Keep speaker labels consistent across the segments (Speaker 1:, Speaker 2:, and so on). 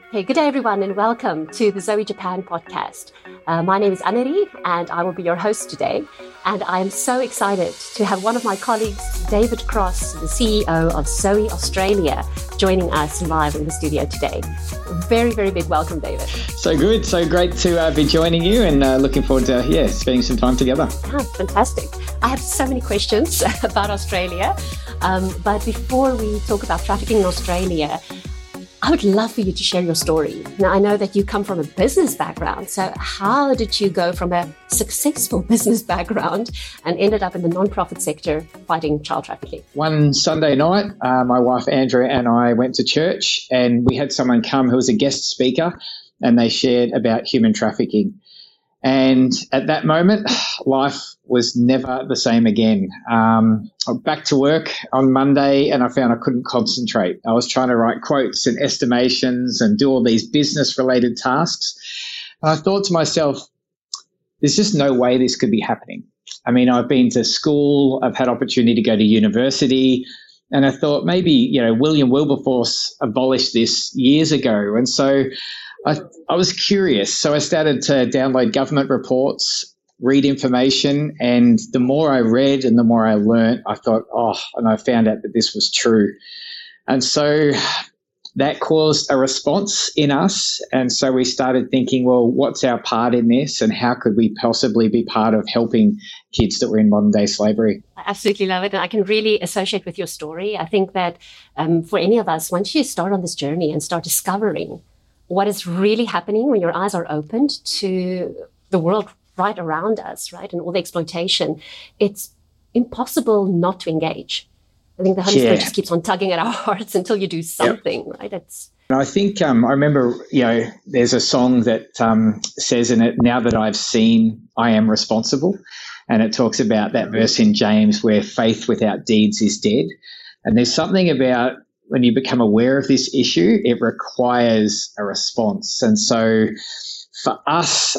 Speaker 1: Hey, good day, everyone, and welcome to the Zoe Japan podcast. My name is Anneri, and I will be your host today. And I am so excited to have one of my colleagues, David Cross, the CEO of Zoe Australia, joining us live in the studio today. Very, very big welcome, David.
Speaker 2: So good. So great to be joining you and looking forward to, spending some time together.
Speaker 1: Oh, fantastic. I have so many questions about Australia. But before we talk about trafficking in Australia, I would love for you to share your story. Now, I know that you come from a business background. So how did you go from a successful business background and ended up in the nonprofit sector fighting child trafficking?
Speaker 2: One Sunday night, my wife Andrea and I went to church, and we had someone come who was a guest speaker, and they shared about human trafficking. And at that moment, life was never the same again. I was back to work on Monday, and I found I couldn't concentrate. I was trying to write quotes and estimations and do all these business-related tasks. And I thought to myself, there's just no way this could be happening. I mean, I've been to school, I've had opportunity to go to university, and I thought maybe, William Wilberforce abolished this years ago. And so I was curious, so I started to download government reports, read information, and the more I read and the more I learnt, I thought, and I found out that this was true. And so that caused a response in us, and so we started thinking, well, what's our part in this, and how could we possibly be part of helping kids that were in modern-day slavery?
Speaker 1: I absolutely love it, and I can really associate with your story. I think that for any of us, once you start on this journey and start discovering what is really happening when your eyes are opened to the world right around us, right, and all the exploitation, it's impossible not to engage. I think the Holy Spirit just keeps on tugging at our hearts until you do something, right?
Speaker 2: I think I remember, there's a song that says in it, now that I've seen, I am responsible. And it talks about that verse in James where faith without deeds is dead. And there's something about when you become aware of this issue, it requires a response. And so for us,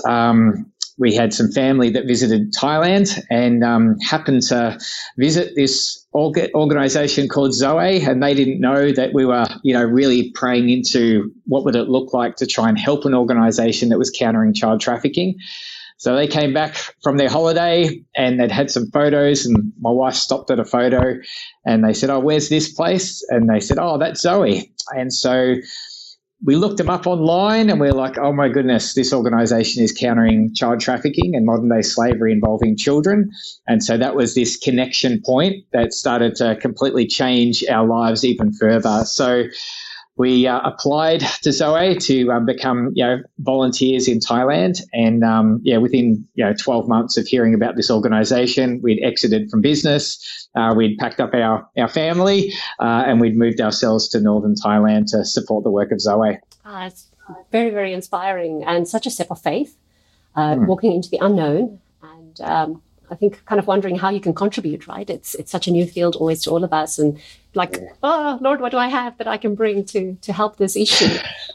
Speaker 2: we had some family that visited Thailand and happened to visit this organisation called Zoe, and they didn't know that we were, really praying into what would it look like to try and help an organisation that was countering child trafficking. So they came back from their holiday and they'd had some photos, and my wife stopped at a photo and they said, where's this place? And they said, that's Zoe. And so we looked them up online and we were like, oh my goodness, this organisation is countering child trafficking and modern day slavery involving children. And so that was this connection point that started to completely change our lives even further. So we applied to Zoe to become, volunteers in Thailand. And, within, 12 months of hearing about this organisation, we'd exited from business. We'd packed up our family and we'd moved ourselves to northern Thailand to support the work of Zoe.
Speaker 1: It's very, very inspiring and such a step of faith, walking into the unknown. And I think kind of wondering how you can contribute, right? It's such a new field always to all of us, and Lord, what do I have that I can bring to help this issue?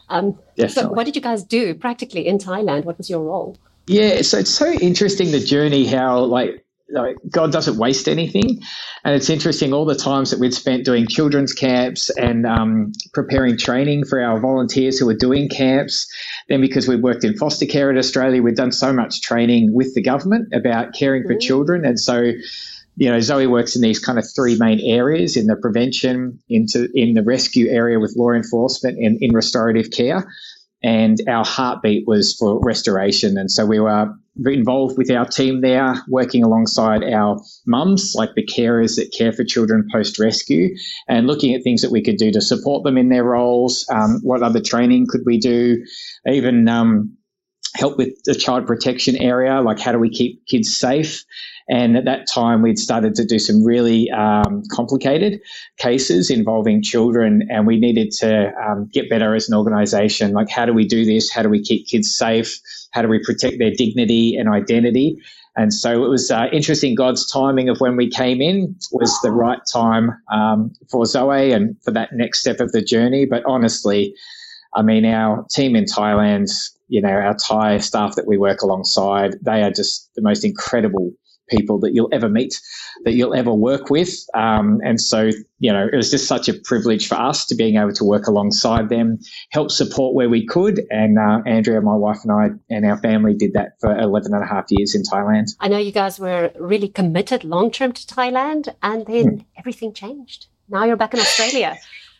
Speaker 1: So what did you guys do practically in Thailand? What was your role?
Speaker 2: Yeah, so it's so interesting, the journey, how God doesn't waste anything. And it's interesting all the times that we'd spent doing children's camps and preparing training for our volunteers who were doing camps. Then because we worked in foster care in Australia, we'd done so much training with the government about caring for children. And so, Zoe works in these kind of three main areas: in the prevention, in the rescue area with law enforcement, and in restorative care. And our heartbeat was for restoration. And so we were involved with our team there, working alongside our mums, like the carers that care for children post-rescue, and looking at things that we could do to support them in their roles. What other training could we do? Even help with the child protection area, like how do we keep kids safe? And at that time, we'd started to do some really complicated cases involving children, and we needed to get better as an organisation. Like, how do we do this? How do we keep kids safe? How do we protect their dignity and identity? And so it was interesting. God's timing of when we came in was the right time for Zoe and for that next step of the journey. But honestly, I mean, our team in Thailand, our Thai staff that we work alongside, they are just the most incredible people that you'll ever meet, that you'll ever work with. And so, it was just such a privilege for us to being able to work alongside them, help support where we could. And Andrea, my wife, and I and our family did that for 11 and a half years in Thailand.
Speaker 1: I know you guys were really committed long-term to Thailand, and then everything changed. Now you're back in Australia.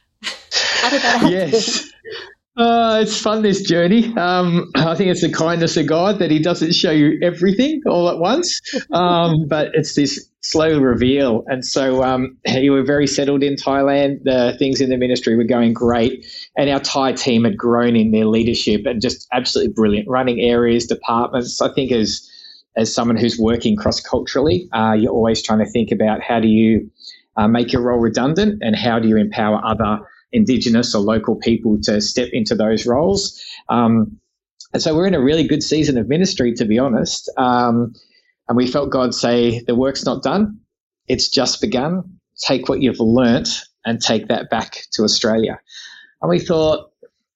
Speaker 1: How did that happen?
Speaker 2: Yes. It's fun, this journey. I think it's the kindness of God that he doesn't show you everything all at once, but it's this slow reveal. And so we were very settled in Thailand. The things in the ministry were going great, and our Thai team had grown in their leadership and just absolutely brilliant, running areas, departments. I think as someone who's working cross-culturally, you're always trying to think about how do you make your role redundant and how do you empower other Indigenous or local people to step into those roles. And so we're in a really good season of ministry, to be honest. And we felt God say, the work's not done. It's just begun. Take what you've learnt and take that back to Australia. And we thought,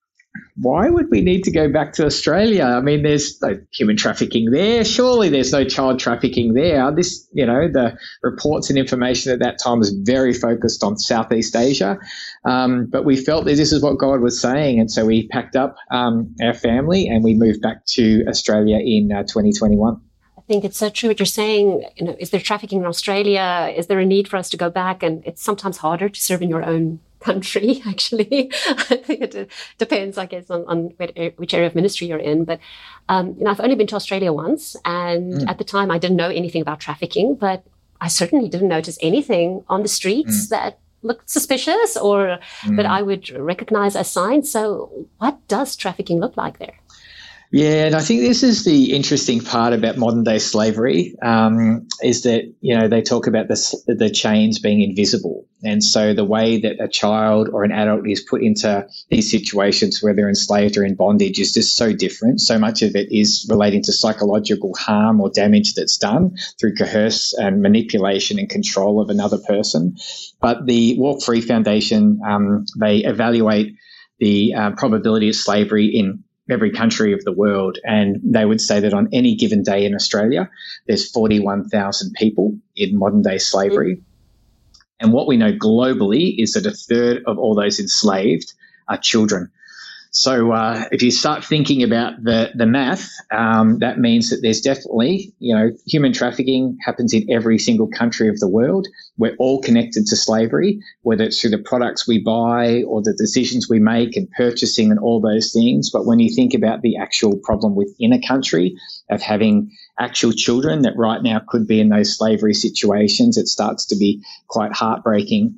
Speaker 2: why would we need to go back to Australia? I mean, there's no human trafficking there. Surely there's no child trafficking there. The reports and information at that time was very focused on Southeast Asia. But we felt that this is what God was saying. And so we packed up our family and we moved back to Australia in 2021.
Speaker 1: I think it's so true what you're saying. Is there trafficking in Australia? Is there a need for us to go back? And it's sometimes harder to serve in your own country, actually. I think it depends, I guess, on which area of ministry you're in. But, I've only been to Australia once. And at the time, I didn't know anything about trafficking, but I certainly didn't notice anything on the streets that looked suspicious but I would recognize as signs. So what does trafficking look like there?
Speaker 2: Yeah, and I think this is the interesting part about modern day slavery, is that, they talk about the chains being invisible. And so the way that a child or an adult is put into these situations where they're enslaved or in bondage is just so different. So much of it is relating to psychological harm or damage that's done through coerce and manipulation and control of another person. But the Walk Free Foundation, they evaluate the probability of slavery in every country of the world. And they would say that on any given day in Australia, there's 41,000 people in modern day slavery. And what we know globally is that a third of all those enslaved are children. So if you start thinking about the math, that means that there's definitely, human trafficking happens in every single country of the world. We're all connected to slavery, whether it's through the products we buy or the decisions we make and purchasing and all those things. But when you think about the actual problem within a country of having actual children that right now could be in those slavery situations, it starts to be quite heartbreaking.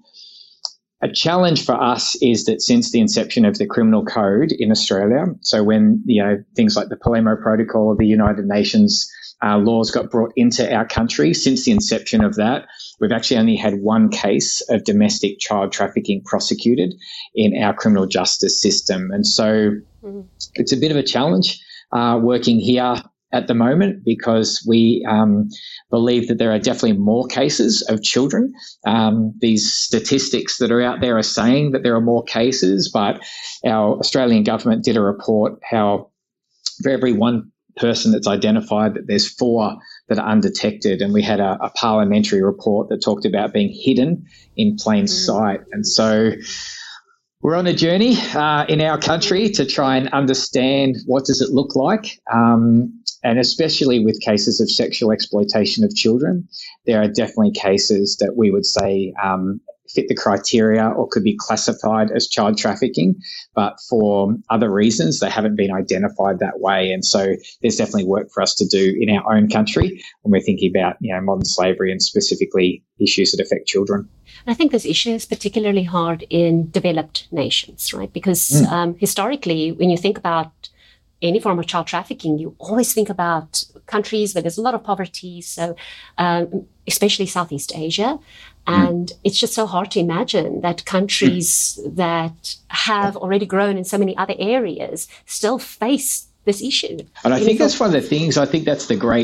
Speaker 2: A challenge for us is that since the inception of the criminal code in Australia, so when, things like the Palermo Protocol or the United Nations laws got brought into our country, since the inception of that, we've actually only had one case of domestic child trafficking prosecuted in our criminal justice system. And so it's a bit of a challenge working here at the moment, because we believe that there are definitely more cases of children. These statistics that are out there are saying that there are more cases, but our Australian government did a report how for every one person that's identified, that there's 4 that are undetected. And we had a parliamentary report that talked about being hidden in plain sight. And so we're on a journey in our country to try and understand what does it look like. And especially with cases of sexual exploitation of children, there are definitely cases that we would say fit the criteria or could be classified as child trafficking, but for other reasons, they haven't been identified that way. And so there's definitely work for us to do in our own country when we're thinking about, modern slavery and specifically issues that affect children.
Speaker 1: I think this issue is particularly hard in developed nations, right? Because historically, when you think about any form of child trafficking, you always think about countries where there's a lot of poverty, so especially Southeast Asia. And it's just so hard to imagine that countries that have already grown in so many other areas still face this issue.
Speaker 2: And I think that's one of the things, I think that's the great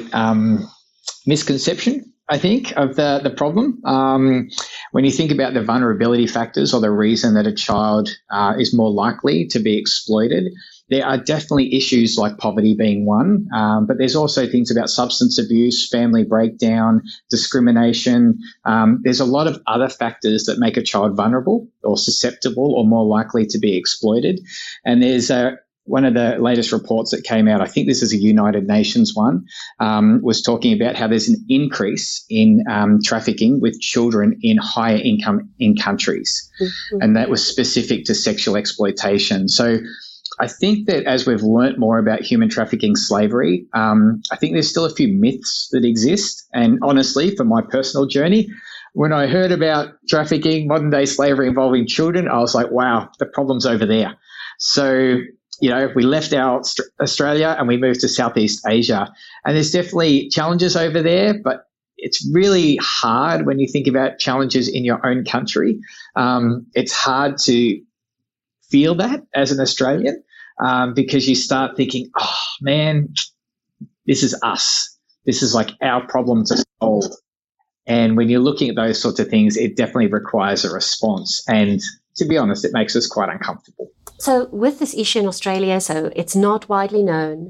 Speaker 2: misconception, I think, of the problem. When you think about the vulnerability factors or the reason that a child is more likely to be exploited, there are definitely issues like poverty being one, but there's also things about substance abuse, family breakdown, discrimination. There's a lot of other factors that make a child vulnerable or susceptible or more likely to be exploited. And there's one of the latest reports that came out, I think this is a United Nations one, was talking about how there's an increase in trafficking with children in higher income in countries. Mm-hmm. And that was specific to sexual exploitation. So I think that as we've learnt more about human trafficking slavery, I think there's still a few myths that exist. And honestly, for my personal journey, when I heard about trafficking, modern day slavery involving children, I was like, wow, the problem's over there. So, we left our Australia and we moved to Southeast Asia. And there's definitely challenges over there, but it's really hard when you think about challenges in your own country. It's hard to feel that as an Australian because you start thinking, oh, man, this is us. This is like our problem to solve. And when you're looking at those sorts of things, it definitely requires a response. And to be honest, it makes us quite uncomfortable.
Speaker 1: So with this issue in Australia, so it's not widely known,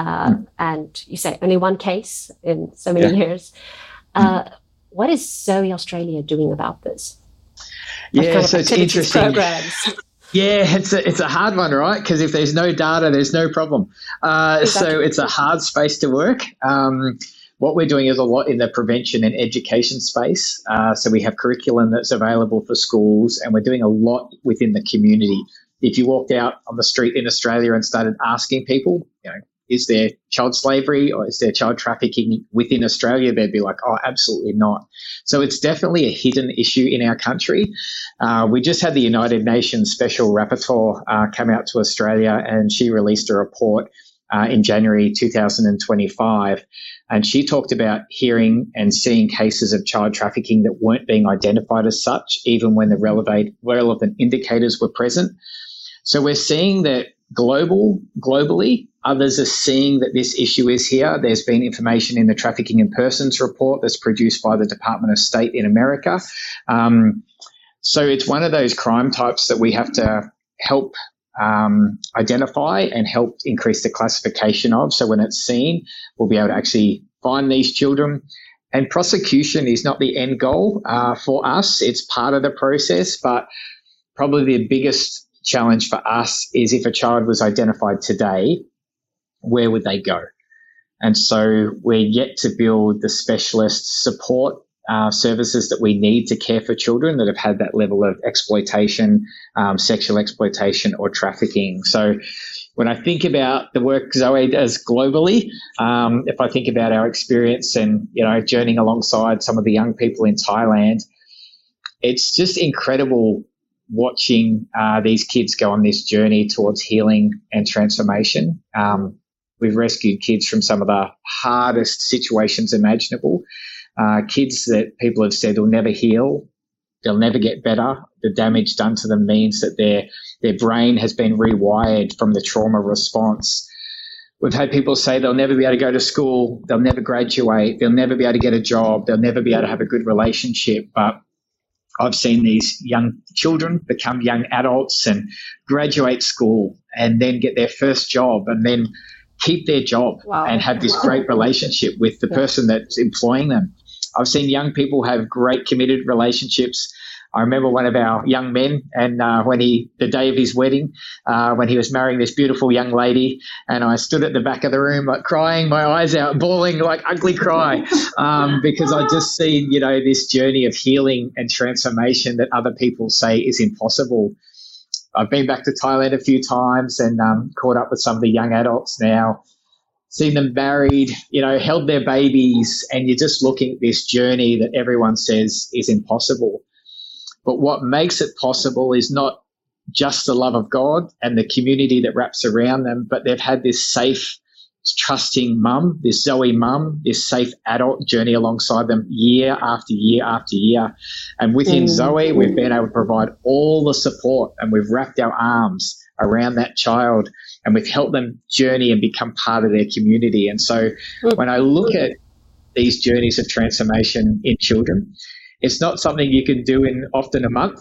Speaker 1: and you say only one case in so many years. What is Zoe Australia doing about this?
Speaker 2: So it's interesting.
Speaker 1: Programs?
Speaker 2: Yeah, it's a hard one, right? Because if there's no data, there's no problem. Exactly. So it's a hard space to work. What we're doing is a lot in the prevention and education space. So we have curriculum that's available for schools, and we're doing a lot within the community. If you walked out on the street in Australia and started asking people, is there child slavery or is there child trafficking within Australia, they'd be like, oh, absolutely not. So it's definitely a hidden issue in our country. We just had the United Nations Special Rapporteur come out to Australia, and she released a report in January 2025. And she talked about hearing and seeing cases of child trafficking that weren't being identified as such, even when the relevant indicators were present. So we're seeing that globally, others are seeing that this issue is here. There's been information in the Trafficking in Persons report that's produced by the Department of State in America. So it's one of those crime types that we have to help identify and help increase the classification of. So when it's seen, we'll be able to actually find these children. And prosecution is not the end goal for us. It's part of the process, but probably the biggest challenge for us is if a child was identified today, where would they go? And so we're yet to build the specialist support services that we need to care for children that have had that level of exploitation, sexual exploitation or trafficking. So when I think about the work Zoe does globally, if I think about our experience and, journeying alongside some of the young people in Thailand, it's just incredible watching these kids go on this journey towards healing and transformation. We've rescued kids from some of the hardest situations imaginable, kids that people have said will never heal, they'll never get better. The damage done to them means that their brain has been rewired from the trauma response. We've had people say they'll never be able to go to school, they'll never graduate, they'll never be able to get a job, they'll never be able to have a good relationship, but I've seen these young children become young adults and graduate school and then get their first job and then keep their job and have this great relationship with the person that's employing them. I've seen young people have great committed relationships. I remember one of our young men, and the day of his wedding, when he was marrying this beautiful young lady, and I stood at the back of the room, like crying my eyes out, bawling like ugly cry, because I just seen, this journey of healing and transformation that other people say is impossible. I've been back to Thailand a few times and caught up with some of the young adults now, seen them married, held their babies, and you're just looking at this journey that everyone says is impossible. But what makes it possible is not just the love of God and the community that wraps around them, but they've had this safe, trusting mum, this Zoe mum, this safe adult journey alongside them year after year after year. And within Zoe, we've been able to provide all the support, and we've wrapped our arms around that child, and we've helped them journey and become part of their community. And so when I look at these journeys of transformation in children, it's not something you can do in often a month.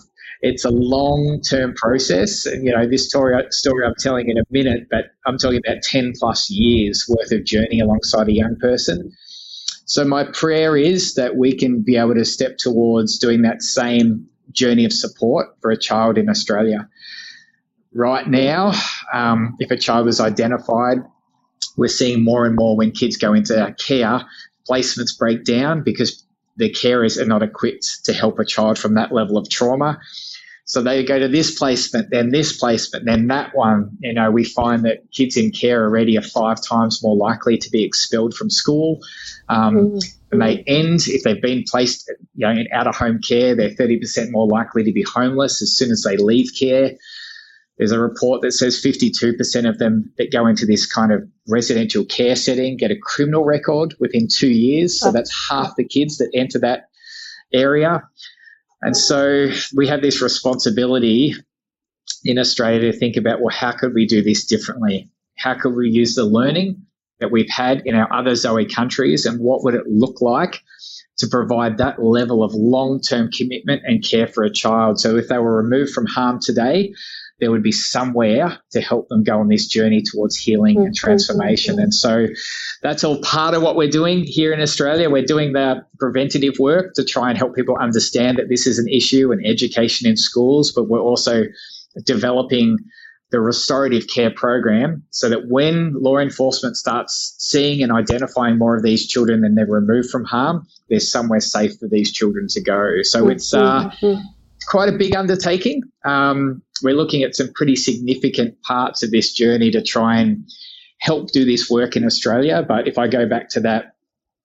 Speaker 2: it's a long-term process. And, this story I'm telling in a minute, but I'm talking about 10 plus years worth of journey alongside a young person. So my prayer is that we can be able to step towards doing that same journey of support for a child in Australia. Right now, if a child is identified, we're seeing more and more when kids go into care, placements break down because the carers are not equipped to help a child from that level of trauma. So they go to this placement, then that one. We find that kids in care already are 5 times more likely to be expelled from school. And they end, if they've been placed in out-of-home care, they're 30% more likely to be homeless as soon as they leave care. There's a report that says 52% of them that go into this kind of residential care setting get a criminal record within 2 years. So that's half the kids that enter that area. And so we have this responsibility in Australia to think about, well, how could we do this differently? How could we use the learning that we've had in our other Zoe countries, and what would it look like to provide that level of long-term commitment and care for a child? So if they were removed from harm today, there would be somewhere to help them go on this journey towards healing and transformation. And so that's all part of what we're doing here in Australia. We're doing the preventative work to try and help people understand that this is an issue and education in schools, but we're also developing the restorative care program so that when law enforcement starts seeing and identifying more of these children and they're removed from harm, there's somewhere safe for these children to go. So it's quite a big undertaking. We're looking at some pretty significant parts of this journey to try and help do this work in Australia. But if I go back to that,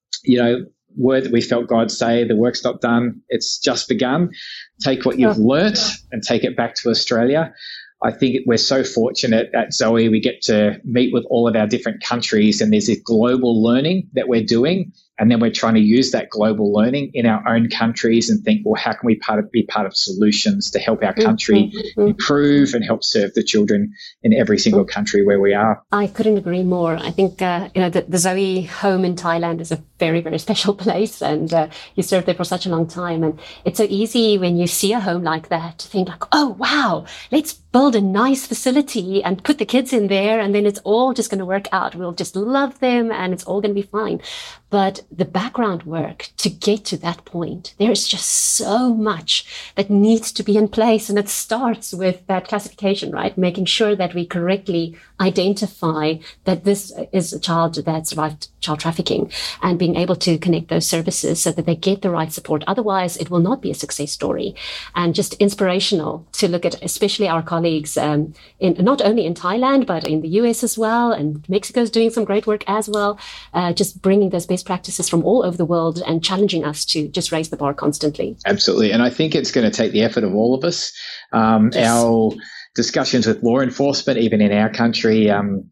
Speaker 2: word that we felt God say, the work's not done, it's just begun. Take what you've learnt and take it back to Australia. I think we're so fortunate at Zoe, we get to meet with all of our different countries, and there's this global learning that we're doing. And then we're trying to use that global learning in our own countries and think, well, how can we be part of solutions to help our country improve and help serve the children in every single country where we are?
Speaker 1: I couldn't agree more. I think, the Zoe home in Thailand is a very, very special place, and you served there for such a long time. And it's so easy when you see a home like that to think like, oh, wow, let's build a nice facility and put the kids in there, and then it's all just going to work out. We'll just love them and it's all going to be fine. But the background work to get to that point, there is just so much that needs to be in place. And it starts with that classification, right? Making sure that we correctly identify that this is a child that survived child trafficking, and being able to connect those services so that they get the right support. Otherwise, it will not be a success story. And just inspirational to look at, especially our colleagues in not only in Thailand, but in the US as well. And Mexico's doing some great work as well, just bringing those best practices from all over the world and challenging us to just raise the bar constantly.
Speaker 2: Absolutely. And I think it's going to take the effort of all of us. Our discussions with law enforcement, even in our country,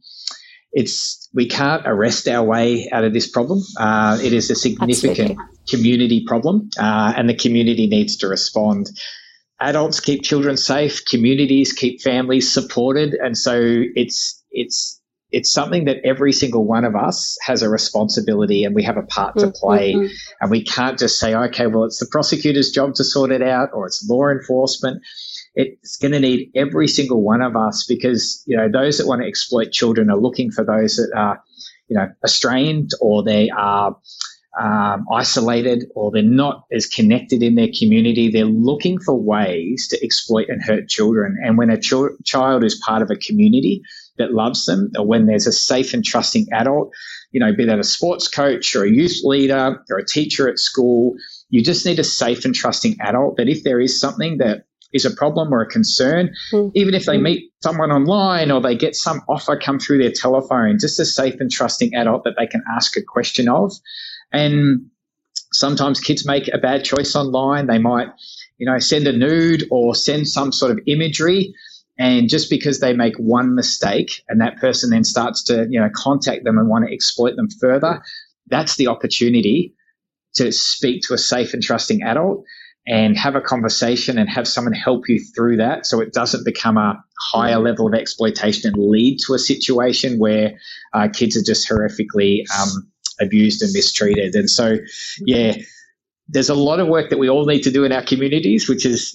Speaker 2: we can't arrest our way out of this problem. It is a significant community problem, and the community needs to respond. Adults keep children safe, communities keep families supported, and so it's something that every single one of us has a responsibility, and we have a part to play. And we can't just say, okay, well, it's the prosecutor's job to sort it out, or it's law enforcement. It's going to need every single one of us, because, those that want to exploit children are looking for those that are, estranged, or they are isolated, or they're not as connected in their community. They're looking for ways to exploit and hurt children. And when a child is part of a community that loves them, or when there's a safe and trusting adult, be that a sports coach or a youth leader or a teacher at school, you just need a safe and trusting adult that if there is something that is a problem or a concern, even if they meet someone online or they get some offer come through their telephone, just a safe and trusting adult that they can ask a question of. And sometimes kids make a bad choice online. They might, send a nude or send some sort of imagery. And just because they make one mistake and that person then starts to, contact them and want to exploit them further, that's the opportunity to speak to a safe and trusting adult and have a conversation and have someone help you through that, so it doesn't become a higher level of exploitation and lead to a situation where kids are just horrifically abused and mistreated. And so, there's a lot of work that we all need to do in our communities, which is,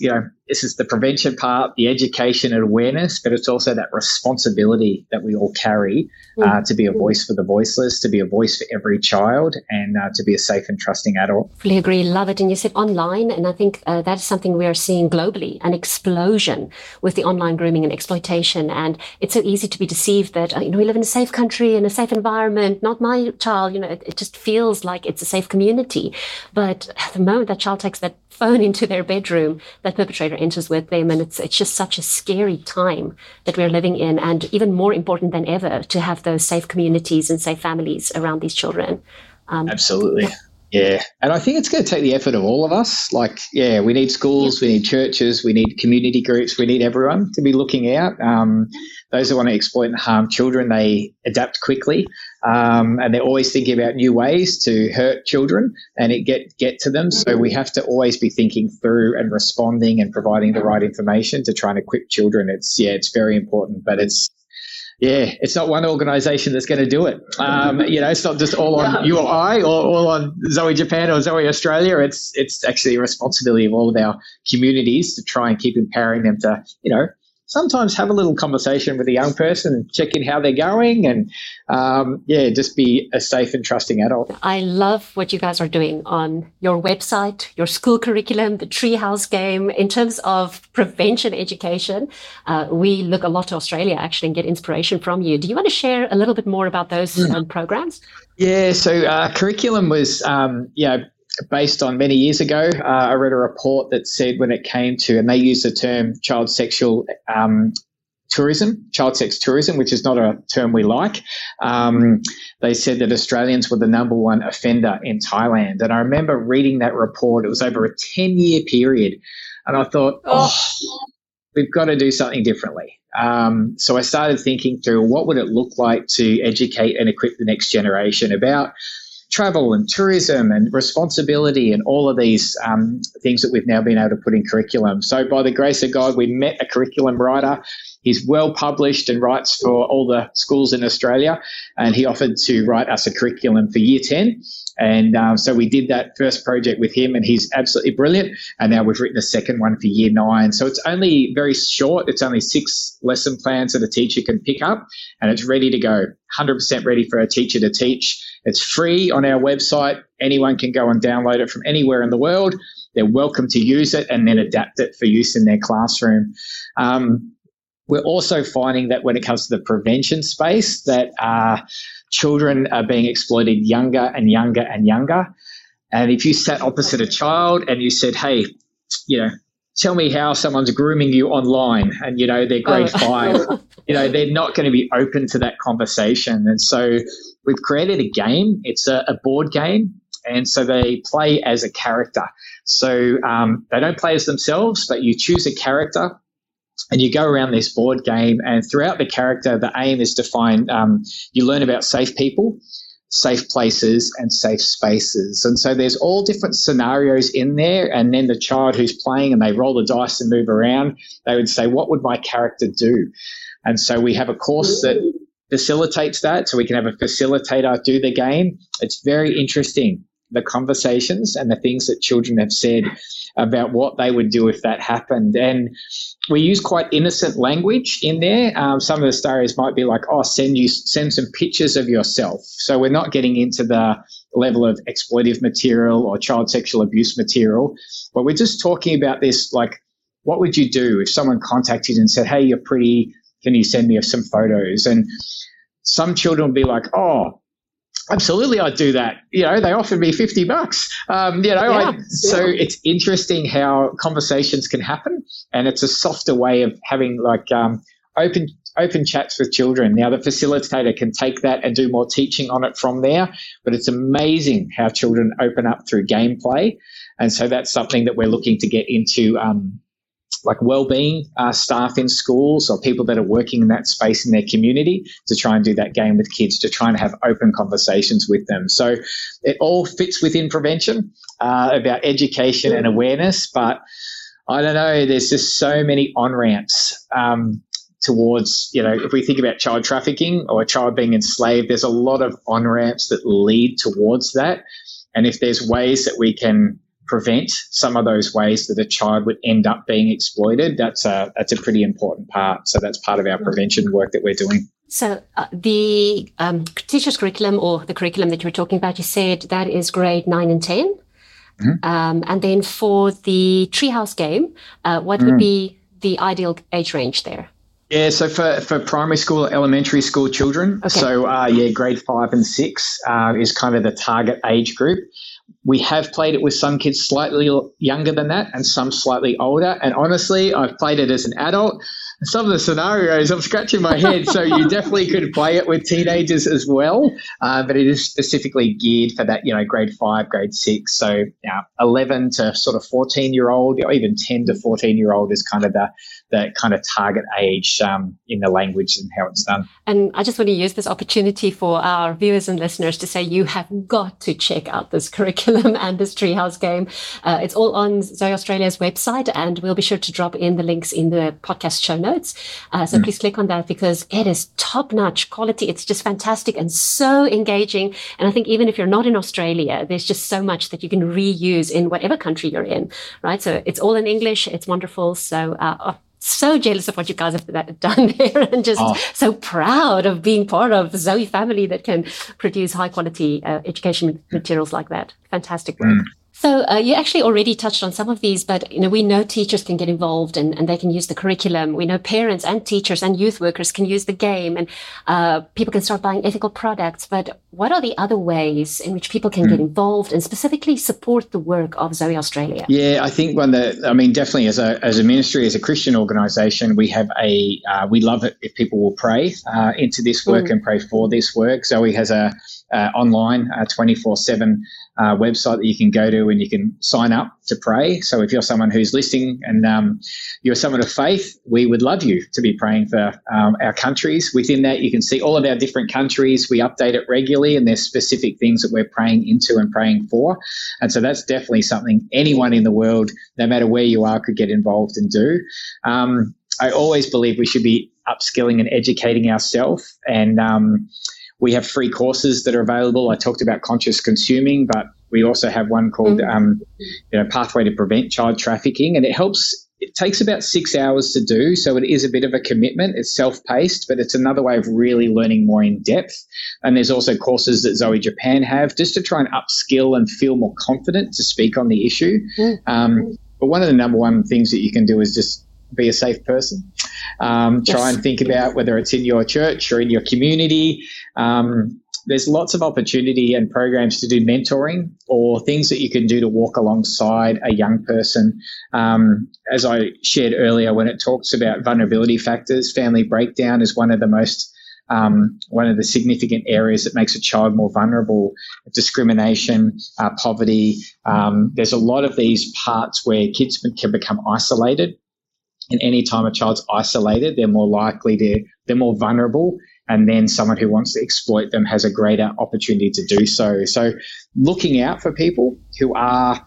Speaker 2: this is the prevention part, the education and awareness, but it's also that responsibility that we all carry to be a voice for the voiceless, to be a voice for every child, and to be a safe and trusting adult.
Speaker 1: Fully agree. Love it. And you said online, and I think that is something we are seeing globally, an explosion with the online grooming and exploitation. And it's so easy to be deceived that, we live in a safe country, in a safe environment, not my child, it just feels like it's a safe community. But the moment that child takes that phone into their bedroom, that perpetrator enters with them, and it's just such a scary time that we're living in, and even more important than ever to have those safe communities and safe families around these children.
Speaker 2: Absolutely. Yeah. And I think it's going to take the effort of all of us. We need schools, we need churches, we need community groups, we need everyone to be looking out. Those who want to exploit and harm children, they adapt quickly, and they're always thinking about new ways to hurt children and get to them. So we have to always be thinking through and responding and providing the right information to try and equip children. It's very important, but it's not one organisation that's going to do it. It's not just all on you or I, or all on Zoe Japan or Zoe Australia. It's actually a responsibility of all of our communities to try and keep empowering them to, sometimes have a little conversation with a young person and check in how they're going, and just be a safe and trusting adult.
Speaker 1: I love what you guys are doing on your website, your school curriculum, the Treehouse game. In terms of prevention education, we look a lot to Australia actually and get inspiration from you. Do you want to share a little bit more about those programs? Yeah,
Speaker 2: so curriculum was based on many years ago. I read a report that said when it came to, and they used the term child sexual tourism, child sex tourism, which is not a term we like. They said that Australians were the number one offender in Thailand. And I remember reading that report. It was over a 10-year period. And I thought, we've got to do something differently. So I started thinking through what would it look like to educate and equip the next generation about travel and tourism and responsibility and all of these things that we've now been able to put in curriculum. So by the grace of God, we met a curriculum writer. He's well published and writes for all the schools in Australia, and he offered to write us a curriculum for Year 10. And so we did that first project with him, and he's absolutely brilliant. And now we've written a second one for Year 9. So it's only very short. It's only 6 lesson plans that a teacher can pick up, and it's ready to go, 100% ready for a teacher to teach. It's free on our website. Anyone can go and download it from anywhere in the world. They're welcome to use it and then adapt it for use in their classroom. We're also finding that when it comes to the prevention space, that children are being exploited younger and younger and younger. And if you sat opposite a child and you said, hey, tell me how someone's grooming you online, and, they're grade 5, they're not going to be open to that conversation. And so we've created a game. It's a board game. And so they play as a character. So they don't play as themselves, but you choose a character and you go around this board game. And throughout the character, the aim is to find, you learn about safe people, safe places, and safe spaces. And so there's all different scenarios in there. And then the child who's playing, and they roll the dice and move around, they would say, what would my character do? And so we have a course that facilitates that, so we can have a facilitator do the game. It's very interesting, the conversations and the things that children have said about what they would do if that happened. And we use quite innocent language in there. Some of the stories might be like, send some pictures of yourself. So we're not getting into the level of exploitive material or child sexual abuse material, but we're just talking about this, like, what would you do if someone contacted you and said, hey, you're pretty, can you send me some photos? And some children will be like, oh, absolutely, I'd do that. They offered me $50. So it's interesting how conversations can happen, and it's a softer way of having open chats with children. Now the facilitator can take that and do more teaching on it from there, but it's amazing how children open up through gameplay. And so that's something that we're looking to get into, like wellbeing staff in schools or people that are working in that space in their community, to try and do that game with kids, to try and have open conversations with them. So it all fits within prevention, about education and awareness. But I don't know, there's just so many on-ramps towards, if we think about child trafficking or a child being enslaved, there's a lot of on-ramps that lead towards that. And if there's ways that we can prevent some of those ways that a child would end up being exploited, that's a pretty important part. So that's part of our prevention work that we're doing.
Speaker 1: So the teacher's curriculum, or the curriculum that you were talking about, you said that is grade 9 and 10. And then for the Treehouse game, what would be the ideal age range there?
Speaker 2: Yeah, so for primary school, elementary school children, okay. So grade 5 and 6 is kind of the target age group. We have played it with some kids slightly younger than that and some slightly older. And honestly, I've played it as an adult. Some of the scenarios, I'm scratching my head. So you definitely could play it with teenagers as well, but it is specifically geared for that, grade 5, grade 6. So 11 to sort of 14-year-old, or even 10 to 14-year-old is kind of the kind of target age in the language and how it's done.
Speaker 1: And I just want to use this opportunity for our viewers and listeners to say you have got to check out this curriculum and this Treehouse game. It's all on Zoe Australia's website, and we'll be sure to drop in the links in the podcast show notes. So please click on that, because it is top-notch quality. It's just fantastic and so engaging. And I think even if you're not in Australia, there's just so much that you can reuse in whatever country you're in, right? So it's all in English. It's wonderful. So so jealous of what you guys have done there, and just so proud of being part of the Zoe family that can produce high-quality education materials like that. Fantastic work. So you actually already touched on some of these, but we know teachers can get involved and they can use the curriculum. We know parents and teachers and youth workers can use the game, and people can start buying ethical products. But what are the other ways in which people can get involved and specifically support the work of Zoe Australia?
Speaker 2: Yeah, I think definitely as a ministry, as a Christian organisation, we have we love it if people will pray into this work and pray for this work. Zoe has a online 24/7 website that you can go to, and you can sign up to pray. So if you're someone who's listening and you're someone of faith, we would love you to be praying for our countries. Within that, you can see all of our different countries. We update it regularly, and there's specific things that we're praying into and praying for. And so that's definitely something anyone in the world, no matter where you are, could get involved and do. I always believe we should be upskilling and educating ourselves, and we have free courses that are available. I talked about conscious consuming, but we also have one called Pathway to Prevent Child Trafficking, and it takes about 6 hours to do, so it is a bit of a commitment. It's self-paced, but it's another way of really learning more in depth. And there's also courses that Zoe Japan have just to try and upskill and feel more confident to speak on the issue. But one of the number one things that you can do is just be a safe person. Try and think about whether it's in your church or in your community. There's lots of opportunity and programs to do mentoring or things that you can do to walk alongside a young person. As I shared earlier, when it talks about vulnerability factors, family breakdown is one of the significant areas that makes a child more vulnerable. Discrimination, poverty. There's a lot of these parts where kids can become isolated. And any time a child's isolated, they're more vulnerable, and then someone who wants to exploit them has a greater opportunity to do so. So looking out for people who are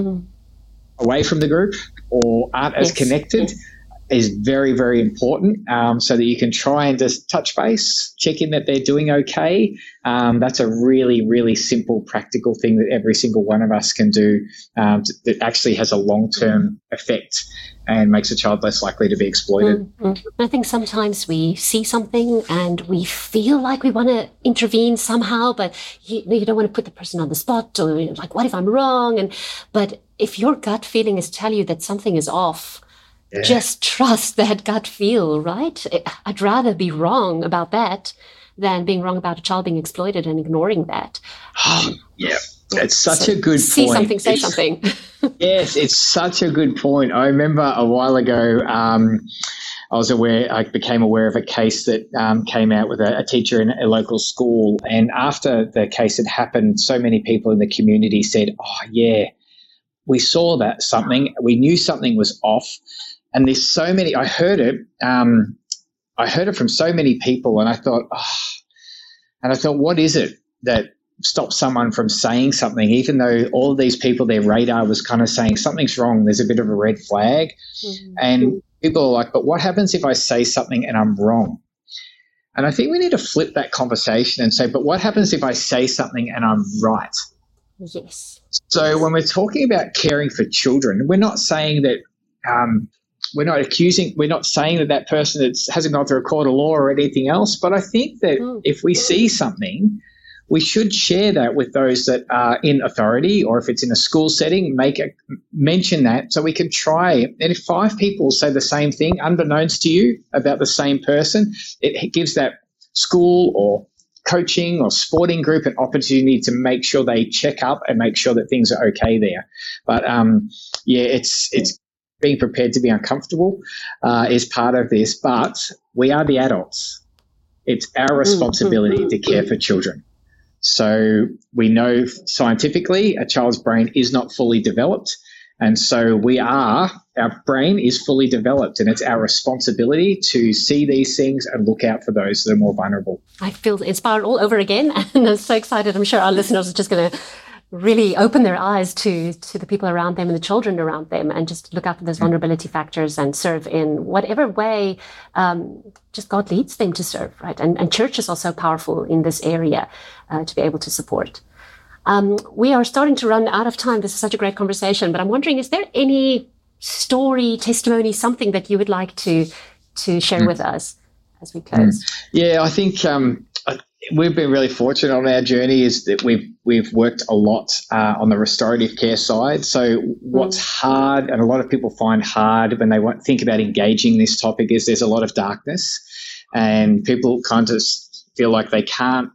Speaker 2: away from the group or aren't as connected is very, very important, so that you can try and just touch base, check in that they're doing okay. That's a really, really simple, practical thing that every single one of us can do that actually has a long-term effect and makes a child less likely to be exploited.
Speaker 1: I think sometimes we see something and we feel like we want to intervene somehow, but you don't want to put the person on the spot, or like, what if I'm wrong? But if your gut feeling is tell you that something is off, just trust that gut feel, right? I'd rather be wrong about that than being wrong about a child being exploited and ignoring that.
Speaker 2: It's such a good point.
Speaker 1: See something, say something.
Speaker 2: Yes, it's such a good point. I remember a while ago, I became aware of a case that came out with a teacher in a local school. And after the case had happened, so many people in the community said, we saw that something, we knew something was off. And there's so many, I heard it from so many people, and I thought, what is it that stops someone from saying something, even though all of these people, their radar was kind of saying something's wrong, there's a bit of a red flag. And people are like, but what happens if I say something and I'm wrong? And I think we need to flip that conversation and say, but what happens if I say something and I'm right?
Speaker 1: Yes.
Speaker 2: So when we're talking about caring for children, we're not saying that we're not saying that that person hasn't gone through a court of law or anything else. But I think that if we see something, we should share that with those that are in authority, or if it's in a school setting, mention that so we can try. And if 5 people say the same thing, unbeknownst to you, about the same person, it gives that school or coaching or sporting group an opportunity to make sure they check up and make sure that things are okay there. But it's being prepared to be uncomfortable is part of this, but we are the adults. It's our responsibility to care for children. So we know scientifically a child's brain is not fully developed. And so our brain is fully developed, and it's our responsibility to see these things and look out for those that are more vulnerable.
Speaker 1: I feel inspired all over again, and I'm so excited. I'm sure our listeners are just going to really open their eyes to the people around them and the children around them, and just look after those vulnerability factors and serve in whatever way just God leads them to serve, right? And churches are so powerful in this area to be able to support. We are starting to run out of time. This is such a great conversation, but I'm wondering, is there any story, testimony, something that you would like to share with us as we close?
Speaker 2: Yeah, I think we've been really fortunate on our journey is that we've worked a lot on the restorative care side. So what's hard, and a lot of people find hard when they think about engaging this topic, is there's a lot of darkness, and people kind of feel like they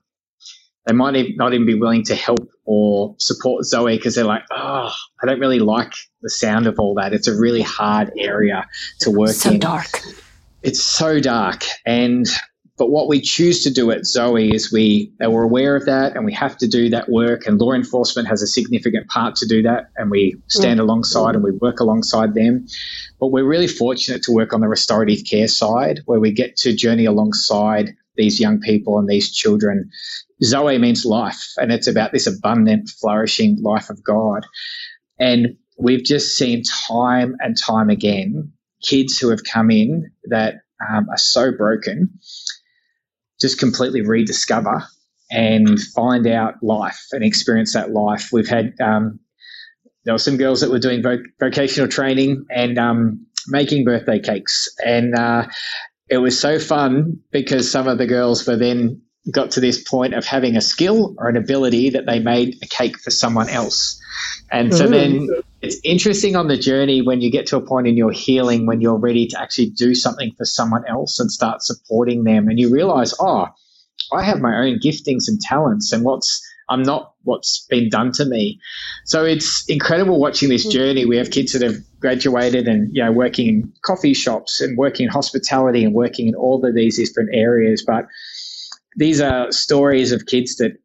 Speaker 2: might not even be willing to help or support Zoe because they're like, I don't really like the sound of all that. It's a really hard area to work in.
Speaker 1: So dark.
Speaker 2: It's so dark. But what we choose to do at Zoe is we're aware of that, and we have to do that work, and law enforcement has a significant part to do that, and we stand alongside and we work alongside them. But we're really fortunate to work on the restorative care side, where we get to journey alongside these young people and these children. Zoe means life, and it's about this abundant, flourishing life of God. And we've just seen time and time again kids who have come in that are so broken just completely rediscover and find out life and experience that life. We've had there were some girls that were doing vocational training and making birthday cakes, and it was so fun because some of the girls were then got to this point of having a skill or an ability that they made a cake for someone else. And so then it's interesting on the journey when you get to a point in your healing when you're ready to actually do something for someone else and start supporting them, and you realize, I have my own giftings and talents, and I'm not what's been done to me. So it's incredible watching this journey. We have kids that have graduated and working in coffee shops and working in hospitality and working in all of these different areas. But these are stories of kids that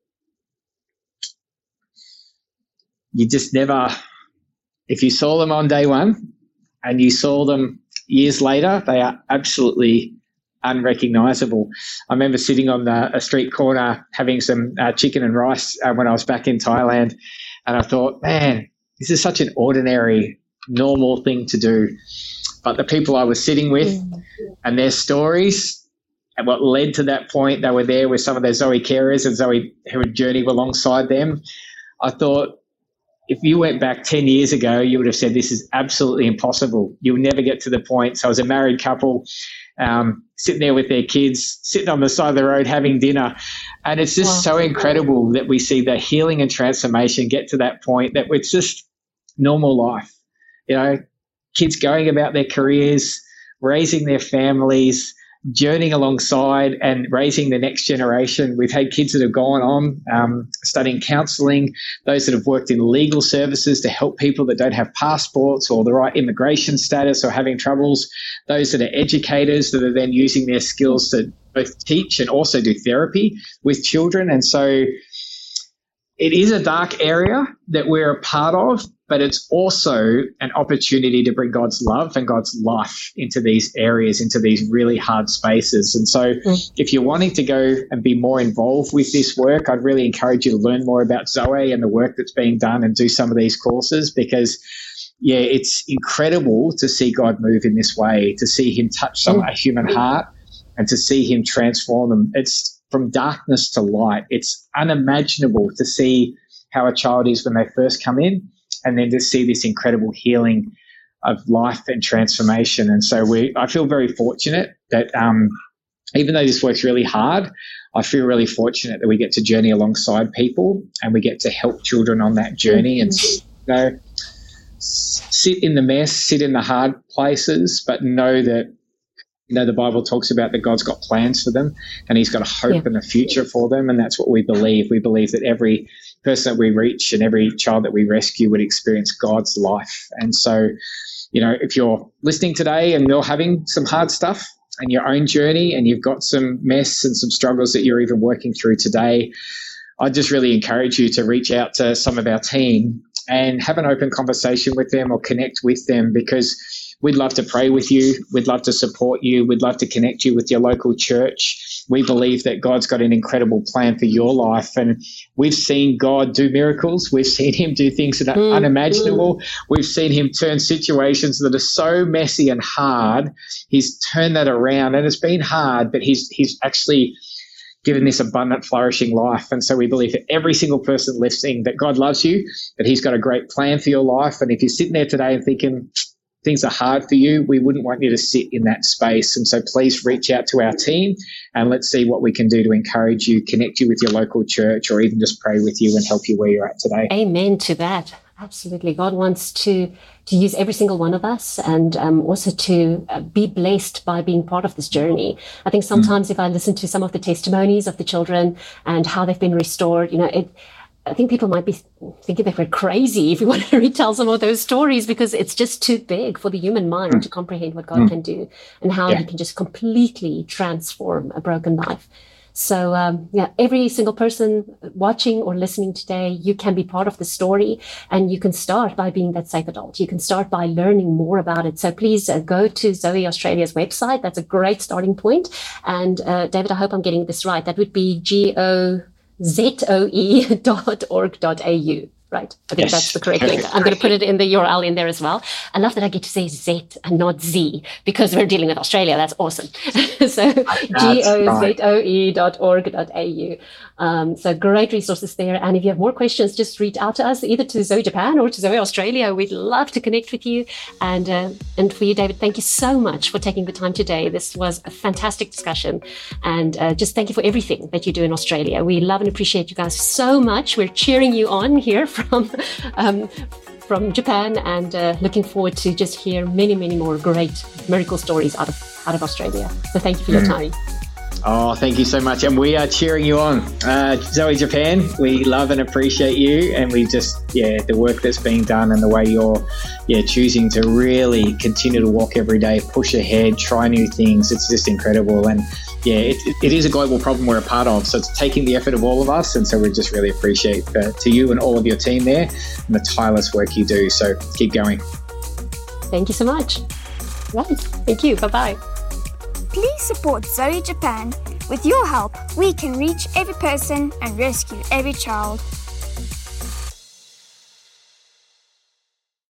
Speaker 2: you just never, if you saw them on day one and you saw them years later, they are absolutely unrecognizable. I remember sitting on a street corner having some chicken and rice when I was back in Thailand, and I thought, man, this is such an ordinary, normal thing to do. But the people I was sitting with and their stories and what led to that point, they were there with some of their Zoe carers and Zoe who had journeyed alongside them. I thought, if you went back 10 years ago, you would have said this is absolutely impossible. You'll never get to the point. So I was a married couple sitting there with their kids, sitting on the side of the road having dinner. And it's just so incredible that we see the healing and transformation get to that point that it's just normal life. Kids going about their careers, raising their families, journeying alongside and raising the next generation. We've had kids that have gone on studying counselling, those that have worked in legal services to help people that don't have passports or the right immigration status or having troubles, those that are educators that are then using their skills to both teach and also do therapy with children. And so it is a dark area that we're a part of, but it's also an opportunity to bring God's love and God's life into these areas, into these really hard spaces. And so if you're wanting to go and be more involved with this work, I'd really encourage you to learn more about Zoe and the work that's being done and do some of these courses because, it's incredible to see God move in this way, to see him touch a human heart and to see him transform them. It's from darkness to light. It's unimaginable to see how a child is when they first come in, and then to see this incredible healing of life and transformation. And so I feel very fortunate that even though this work's really hard, I feel really fortunate that we get to journey alongside people and we get to help children on that journey and, sit in the mess, sit in the hard places, but know that, the Bible talks about that God's got plans for them and he's got a hope and a future for them. And that's what we believe. We believe that every person that we reach and every child that we rescue would experience God's life. And so, if you're listening today and you're having some hard stuff in your own journey and you've got some mess and some struggles that you're even working through today, I just really encourage you to reach out to some of our team and have an open conversation with them or connect with them, because we'd love to pray with you. We'd love to support you. We'd love to connect you with your local church. We believe that God's got an incredible plan for your life, and we've seen God do miracles. We've seen him do things that are unimaginable. We've seen him turn situations that are so messy and hard. He's turned that around, and it's been hard, but he's actually given this abundant, flourishing life. And so we believe that every single person listening, that God loves you, that he's got a great plan for your life. And if you're sitting there today and thinking things are hard for you, we wouldn't want you to sit in that space. And so please reach out to our team and let's see what we can do to encourage you, connect you with your local church, or even just pray with you and help you where you're at today.
Speaker 1: Amen to that. Absolutely. God wants to use every single one of us, and also to be blessed by being part of this journey. I think sometimes if I listen to some of the testimonies of the children and how they've been restored, I think people might be thinking that we're crazy if we want to retell some of those stories, because it's just too big for the human mind to comprehend what God can do and how he can just completely transform a broken life. So, every single person watching or listening today, you can be part of the story, and you can start by being that safe adult. You can start by learning more about it. So please go to Zoe Australia's website. That's a great starting point. And David, I hope I'm getting this right. That would be gozoe.org.au. Right. I think that's the correct link. I'm going to put it in the URL in there as well. I love that I get to say Z and not Z, because we're dealing with Australia. That's awesome. So gozoe.org.au. So great resources there. And if you have more questions, just reach out to us, either to Zoe Japan or to Zoe Australia. We'd love to connect with you. And for you, David, thank you so much for taking the time today. This was a fantastic discussion. And just thank you for everything that you do in Australia. We love and appreciate you guys so much. We're cheering you on here from Japan, and looking forward to just hear many, many more great miracle stories out of Australia. So thank you for your time.
Speaker 2: Oh, thank you so much. And we are cheering you on. Zoe Japan, we love and appreciate you. And we just, the work that's being done and the way you're, choosing to really continue to walk every day, push ahead, try new things. It's just incredible. And it is a global problem we're a part of. So it's taking the effort of all of us. And so we just really appreciate to you and all of your team there and the tireless work you do. So keep going.
Speaker 1: Thank you so much. Right. Thank you. Bye-bye.
Speaker 3: Please support Zoe Japan. With your help, we can reach every person and rescue every child.